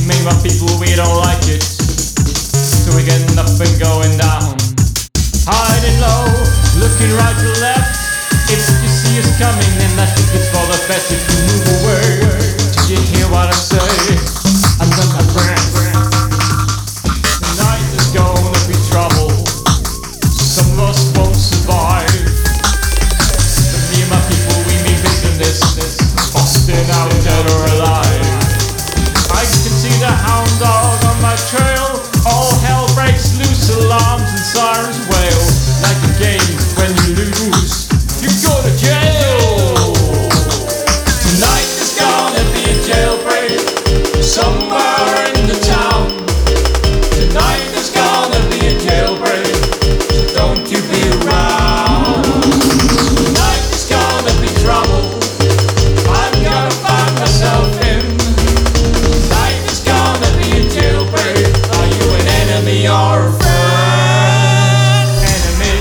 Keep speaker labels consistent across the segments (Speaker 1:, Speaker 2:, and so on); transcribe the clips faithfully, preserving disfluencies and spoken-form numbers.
Speaker 1: Me and my people, we don't like it, so we're getting up and going down. Hiding low, looking right to left. If you see us coming, then I think it's for the best if you move away. Did you hear what I say? I'm gonna breath. Tonight there's gonna be trouble. Some of us won't survive. But me and my people, we mean business. Busting out dead or alive. I can see the hound dog on my trail. All hell breaks loose, alarms and sirens wail. Like a game when you lose, you go to jail. Tonight there's gonna be a jailbreak somewhere in the town. Tonight there's gonna be a jailbreak, so don't you be around. Tonight there's gonna be trouble, I'm gonna find myself in. Tonight there's gonna be a jailbreak. Are you an enemy or a friend? Enemy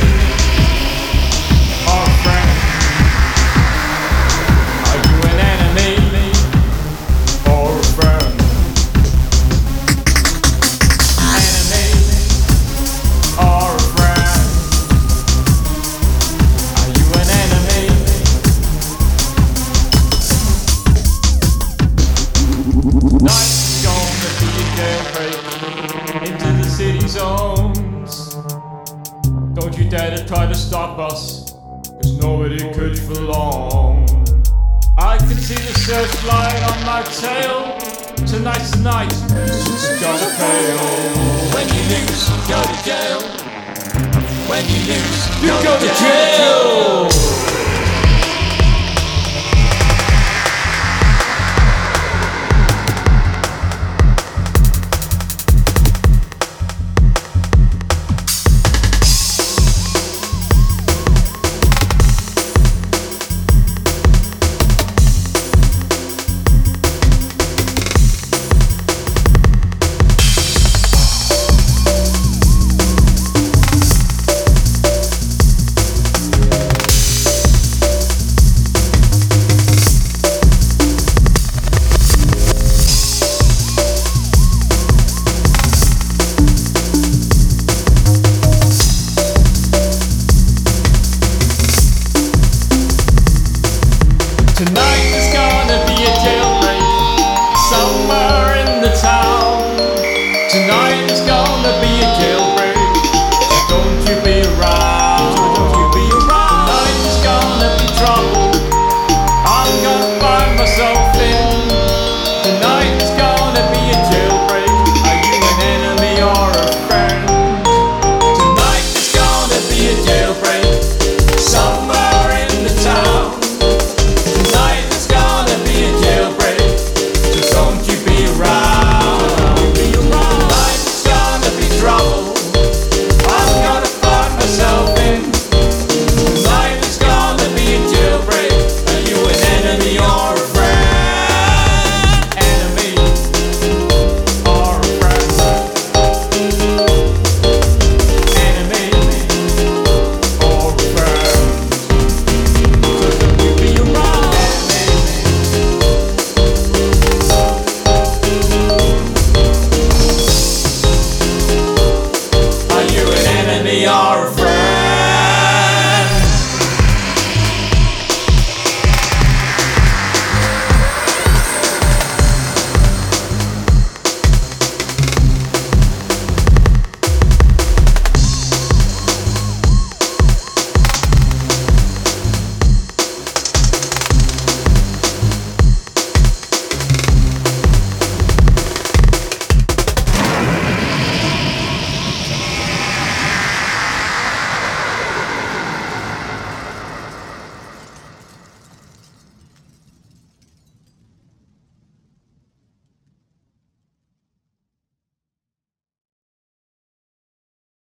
Speaker 1: or friend? Are you an enemy or a friend? Enemy or a friend? Are you an enemy? Night's gonna be a jailbreak into the city zones. Don't you dare to try to stop us, cause nobody could for long. I can see the searchlight on my tail. Tonight's the night, it's gonna fail. When you lose, you go to jail. When you lose, you go to jail.